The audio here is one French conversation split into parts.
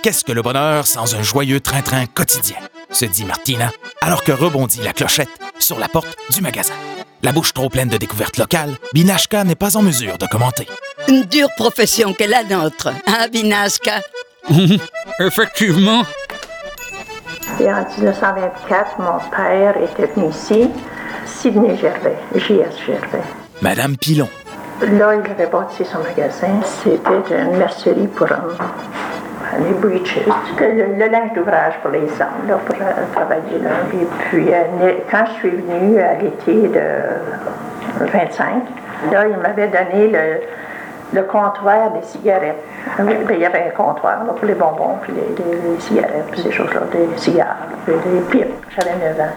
Qu'est-ce que le bonheur sans un joyeux train-train quotidien, se dit Martina, alors que rebondit la clochette sur la porte du magasin. La bouche trop pleine de découvertes locales, Binashka n'est pas en mesure de commenter. Une dure profession qu'est la nôtre, hein, Binashka? Effectivement. Et en 1924, mon père était venu ici, Sidney Gervais, J.S. Gervais. Madame Pilon. Là, il avait bâti son magasin. C'était une mercerie pour les breeches, le linge d'ouvrage pour les hommes, là, pour travailler là. Et puis, quand je suis venue à l'été de 25, là, il m'avait donné le comptoir des cigarettes. Bien, il y avait un comptoir là, pour les bonbons, puis les cigarettes, puis ces choses-là, des cigares, puis des pipes. J'avais 9 ans.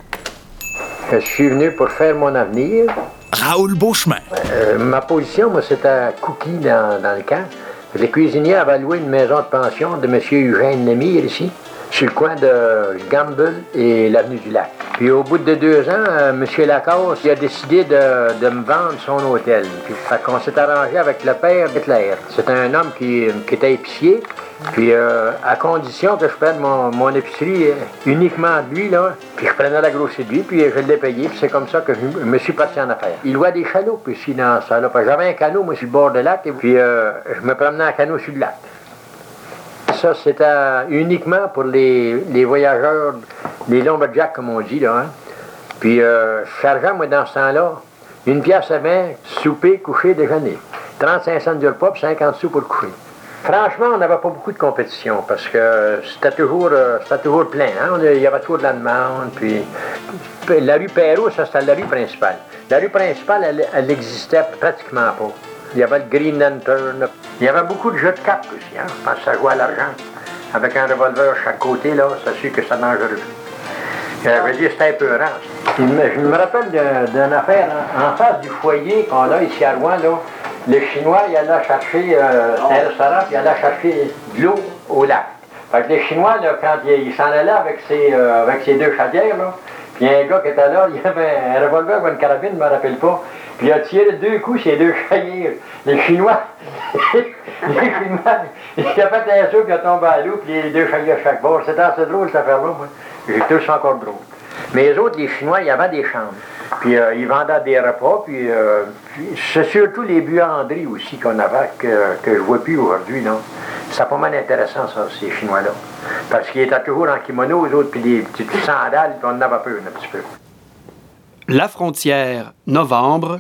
Je suis venu pour faire mon avenir. Raoul Beauchemin. Ma position, moi, c'était cookie dans le camp. Les cuisiniers avaient loué une maison de pension de M. Eugène Lemire ici, sur le coin de Gamble et l'avenue du Lac. Puis au bout de 2 ans, M. Lacasse il a décidé de me vendre son hôtel. Puis on s'est arrangé avec le père d'Hitler. C'est un homme qui était épicier. Puis à condition que je prenne mon épicerie uniquement de lui, là, puis je prenais la grosserie de lui, puis je l'ai payé, puis c'est comme ça que je me suis parti en affaires. Il louait des chaloupes ici dans ça là. J'avais un canot, moi, sur le bord de lac, et puis je me promenais en canot sur le lac. Ça, c'était uniquement pour les voyageurs, les lumberjacks, comme on dit, là. Hein. Puis je chargeais, moi, dans ce temps-là, 1 pièce à 20, souper, coucher, déjeuner. 35 cents du repas, puis 50 sous pour le coucher. Franchement, on n'avait pas beaucoup de compétition parce que c'était toujours plein. Hein? Il y avait toujours de la demande. Puis la rue Perrault, ça c'était la rue principale. La rue principale, elle n'existait pratiquement pas. Il y avait le Green Lantern. Il y avait beaucoup de jeux de cartes aussi. Hein? Je pense que ça jouait à l'argent. Avec un revolver à chaque côté, là, c'est sûr que c'était dangereux. Je veux dire, c'était épeurant. Je me rappelle d'une affaire en face du foyer qu'on a ici à Rouen, là. Le Chinois, il allait chercher un restaurant, puis il allait chercher de l'eau au lac. Fait que les Chinois, là, quand il s'en allait avec ses 2 chaudières, là, puis un gars qui était là, il avait un revolver ou une carabine, je ne me rappelle pas, puis il a tiré 2 coups ses 2 chaudières. Les Chinois, il a fait un saut, puis il a tombé à l'eau, puis les 2 chaudières chaque bord. C'était assez drôle, cette affaire-là, moi. J'ai trouvé ça encore drôle. Mais les autres, les Chinois, il y avait des chambres. Puis ils vendaient des repas, puis c'est surtout les buanderies aussi qu'on avait que je ne vois plus aujourd'hui, non? C'est pas mal intéressant, ça, ces Chinois-là. Parce qu'ils étaient toujours en kimono, eux autres, puis des petites sandales, puis on en avait peur un petit peu. La Frontière, novembre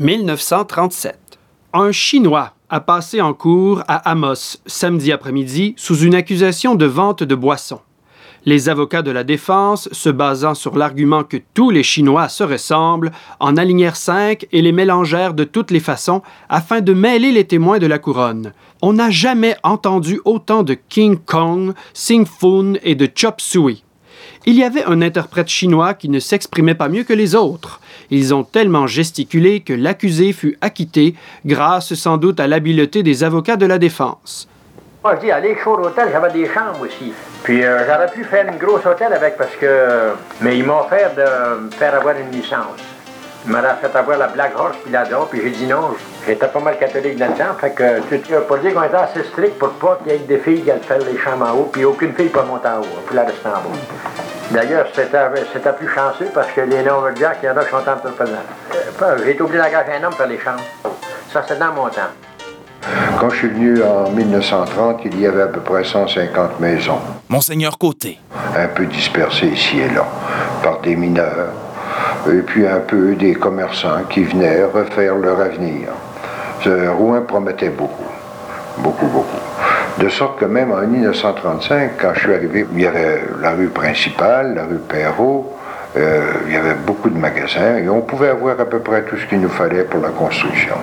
1937. Un Chinois a passé en cour à Amos samedi après-midi sous une accusation de vente de boissons. Les avocats de la défense, se basant sur l'argument que tous les Chinois se ressemblent, en alignèrent 5 et les mélangèrent de toutes les façons afin de mêler les témoins de la couronne. On n'a jamais entendu autant de King Kong, Sing Fun et de Chop Suey. Il y avait un interprète chinois qui ne s'exprimait pas mieux que les autres. Ils ont tellement gesticulé que l'accusé fut acquitté, grâce sans doute à l'habileté des avocats de la défense. Moi, je dis, à l'Akeshore Hotel, j'avais des chambres aussi. Puis j'aurais pu faire une grosse hôtel avec parce que... Mais ils m'ont offert de me faire avoir une licence. Ils m'ont fait avoir la Black Horse puis la Dor, puis j'ai dit non. J'étais pas mal catholique là-dedans, fait que pour dire qu'on était assez strict pour pas qu'il y ait des filles qui allaient faire les chambres en haut, puis aucune fille pas monter en haut, il faut la rester en bas. D'ailleurs, c'était plus chanceux parce que les lumberjacks, il y en a qui sont entrepreneurs. J'ai été obligé d'engager un homme pour faire les chambres. Ça, c'est dans mon temps. Quand je suis venu en 1930, il y avait à peu près 150 maisons. Monseigneur Côté. Un peu dispersées ici et là, par des mineurs, et puis un peu des commerçants qui venaient refaire leur avenir. Rouen promettait beaucoup, beaucoup, beaucoup. De sorte que même en 1935, quand je suis arrivé, il y avait la rue principale, la rue Perrault, il y avait beaucoup de magasins, et on pouvait avoir à peu près tout ce qu'il nous fallait pour la construction.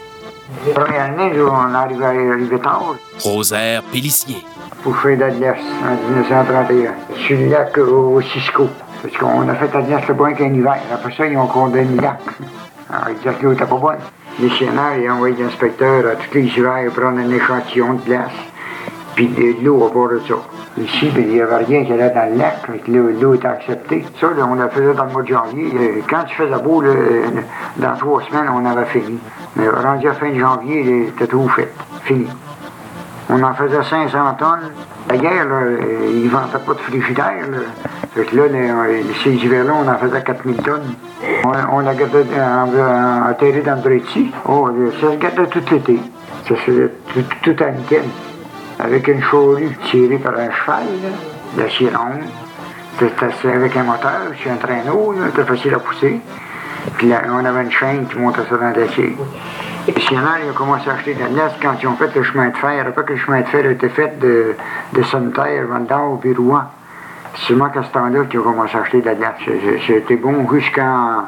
La première année, on arrivait tard. Rosaire Pélissier. Pour faire d'Alias en 1931, sur le lac au Cisco. Parce qu'on a fait Alias le bon qu'un hiver. Après ça, ils ont condamné le lac. Alors, ils disaient que l'eau n'était pas bonne. Les missionnaires, ils ont envoyé l'inspecteur à tous les hivers prendre un échantillon de glace. Puis de l'eau à bord de ça. Ici, il n'y avait rien qui allait dans le lac, l'eau était acceptée. Ça, là, on l'a fait dans le mois de janvier. Quand il faisait beau, dans 3 semaines, on avait fini. Mais rendu à fin de janvier, c'était tout fait. Fini. On en faisait 500 tonnes, La guerre, là, ils ne vendaient pas de frigidaire. Là. Fait que là, ces hivers-là, on en faisait 4000 tonnes. On la gardait enterrée dans le Bréti. Oh, ça se gardait tout l'été. Ça se faisait tout à nickel. Avec une charrue tirée par un cheval, là, la ronde. C'était avec un moteur, sur un traîneau, c'était facile à pousser. Puis là, on avait une chaîne qui montait ça dans l'acier. Les missionnaires, ils ont commencé à acheter de la glace quand ils ont fait le chemin de fer. Après que le chemin de fer a été fait de Santerre, Vendor, puis Rouen. C'est seulement qu'à ce temps-là qu'ils ont commencé à acheter de la glace. C'était bon jusqu'en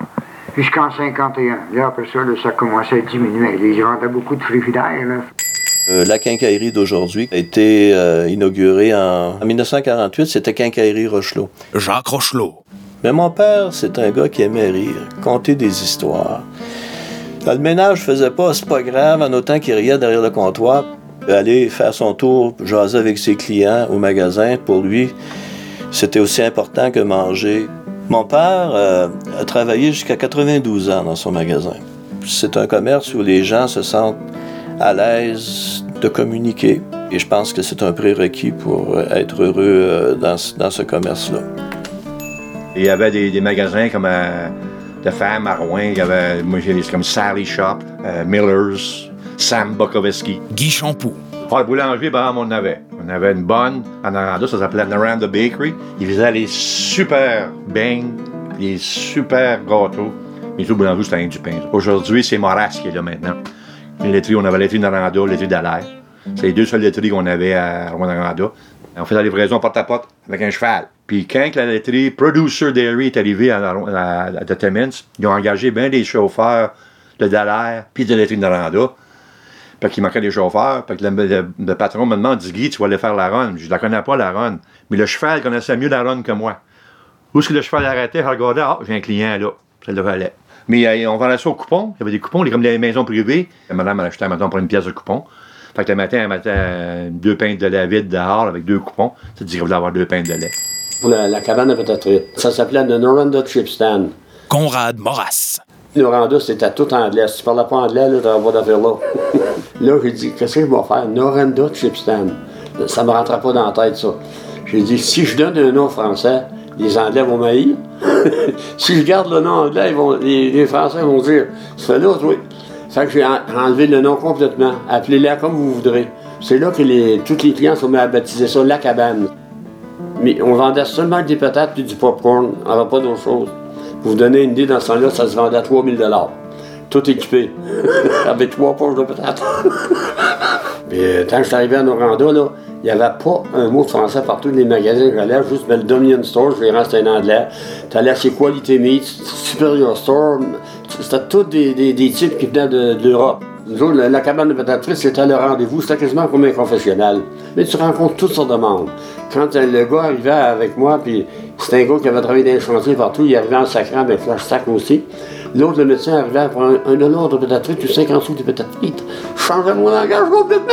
51. Là, après ça, là, ça a commencé à diminuer. Ils vendaient beaucoup de frigidaires. La quincaillerie d'aujourd'hui a été inaugurée en 1948. C'était Quincaillerie Rochelot. Jacques Rochelot. Mais mon père, c'est un gars qui aimait rire, conter des histoires. Quand le ménage faisait pas, c'est pas grave, en autant qu'il riait derrière le comptoir, aller faire son tour, jaser avec ses clients au magasin, pour lui, c'était aussi important que manger. Mon père a travaillé jusqu'à 92 ans dans son magasin. C'est un commerce où les gens se sentent à l'aise de communiquer. Et je pense que c'est un prérequis pour être heureux dans ce commerce-là. Il y avait des magasins comme de femmes à Rouen. Il y avait comme Sally Shop, Miller's, Sam Bukowiski. Guy Champoux. Le boulanger, par exemple, on avait. On avait une bonne à Noranda, ça s'appelait Noranda Bakery. Ils faisaient les super beignes, les super gâteaux. Mais tout le boulanger, c'était rien du pain. Aujourd'hui, c'est Moras qui est là maintenant. Les laiteries, on avait la laiterie Noranda, la laiterie Dallaire. C'est les deux seules laiteries qu'on avait à Rouen-Noranda. On faisait la livraison porte à porte avec un cheval. Puis quand la laiterie Producer Dairy est arrivée à Timmins, ils ont engagé bien des chauffeurs de Dallaire puis de la laiterie Noranda. Fait qu'il manquait des chauffeurs. Fait que le patron me demande, dit Guy, tu vas aller faire la run. Je la connais pas, la run. Mais le cheval connaissait mieux la run que moi. Où est-ce que le cheval arrêtait? Je regardais, j'ai un client là. Ça le valait. Mais on vendait ça au coupon. Il y avait des coupons, comme les maisons privées. La madame, elle achetait, maintenant pour une pièce de coupon. Fait que le matin, elle mettait 2 pintes de lait vide dehors avec 2 coupons. Ça dit qu'il voulait avoir 2 pintes de lait. Pour la cabane de patates, ça s'appelait le Noranda Chip Stand. Conrad Moras. Noranda, c'était tout anglais. Si tu parlais pas anglais, là, t'avais pas d'affaire là. Là, j'ai dit, qu'est-ce que je vais faire? Noranda Chip Stand. Ça me rentrait pas dans la tête, ça. J'ai dit, si je donne un nom français, les Anglais vont m'haïr. Si je garde le nom anglais, les Français vont dire, ça fait là, oui. Fait que j'ai enlevé le nom complètement. Appelez-la comme vous voudrez. C'est là que tous les clients sont mis à baptiser ça la cabane. Mais on vendait seulement des patates et du popcorn. On n'avait pas d'autre chose. Pour vous donner une idée, dans ce temps-là, ça se vendait à 3 000 $. Tout équipé. Avec 3 poches de patates. Mais quand je suis arrivé à Noranda, là, il n'y avait pas un mot de français partout dans les magasins. J'allais juste le Dominion Store, je les c'était en anglais. Tu allais chez Quality Meat, Superior Store. C'était tous des types qui venaient de l'Europe. Nous autres, la cabane de patates frites, c'était le rendez-vous. C'était quasiment comme un confessionnal. Mais tu rencontres toutes sortes de monde. Quand le gars arrivait avec moi, puis c'était un gars qui avait travaillé dans les chantiers partout, il arrivait en sacrant avec flash sac aussi. L'autre, le médecin, arrivait pour $1 de patates frites, puis 50 sous de patates frites. Je changeais mon langage complètement.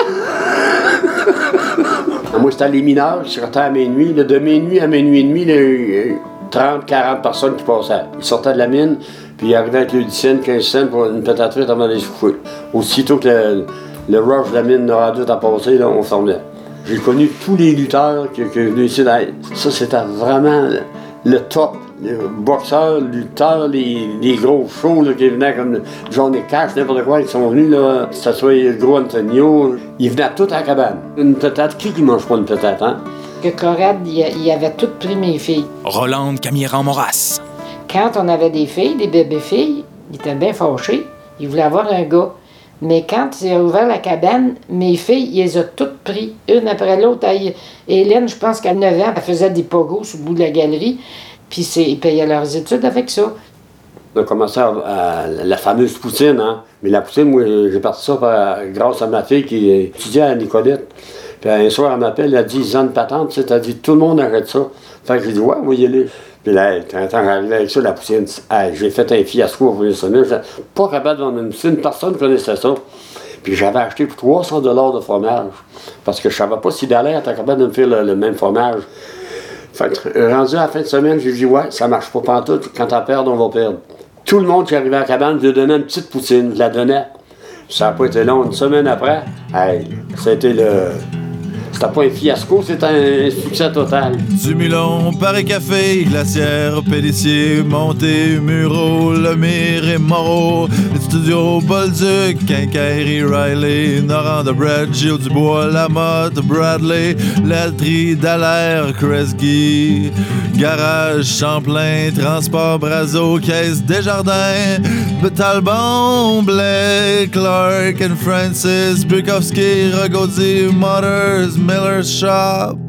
Moi, c'était les mineurs qui sortaient à minuit. De minuit à minuit et demi, il y a eu 30-40 personnes qui passaient. Ils sortaient de la mine, puis ils arrivaient avec le 10 cents, 15 cents pour une patate frite avant d'aller se coucher. Aussitôt que le rush de la mine Noranda a passé, là, on fermait. J'ai connu tous les lutteurs qui venaient ici. Ça, c'était vraiment le top. Les boxeurs, lutteurs, les gros shows là, qui venaient comme Johnny Cash, n'importe quoi, ils sont venus, là, que ce soit le gros Antonio. Ils venaient tous à la cabane. Une patate, qui mange pas une patate, hein? Que Conrad, il avait tout pris mes filles. Rolande Camiran-Moras. Quand on avait des filles, des bébés-filles, il était bien fâché. Il voulait avoir un gars. Mais quand il a ouvert la cabane, mes filles, il les a toutes pris, une après l'autre. Hélène, je pense qu'à 9 ans, elle faisait des pogos sur le bout de la galerie. Puis ils payaient leurs études avec ça. On a commencé à la fameuse poutine, hein. Mais la poutine, moi, j'ai parti ça grâce à ma fille qui étudiait à Nicolette. Puis un soir, elle m'appelle, elle a dit, ils ont une patente, tu sais, elle a dit, tout le monde arrête ça. Fait que j'ai dit, ouais, on va y aller. Puis là, quand j'arrivais avec ça, la poutine, j'ai fait un fiasco pour venir sonner. J'étais pas capable de vendre une poutine, personne ne connaissait ça. Puis j'avais acheté pour 300 $ de fromage. Parce que je savais pas si Dallaire était capable de me faire le même fromage. Fait que, rendu à la fin de semaine, j'ai dit, ouais, ça marche pas pantoute. Quand t'en perds, on va perdre. Tout le monde qui arrivait à la cabane, je lui donnais une petite poutine, je la donnais. Ça n'a pas été long. Une semaine après, hey, ça a été C'était pas un fiasco, c'était un succès total. Dumulon, Paris Café, Glacière, Pélissier, Monté, Muro, Lemire et Moreau, les studios Bolduc, Quincaillerie, Riley, Noranda-Brett, Gilles Dubois, Lamotte, Bradley, L'Altrie, Dallaire, Kresge, Garage, Champlain, Transport Brazo, Caisse Desjardins, Talbot, Blake, Clark and Francis, Bukowski, Ragozzi, Motors, Miller's Shop,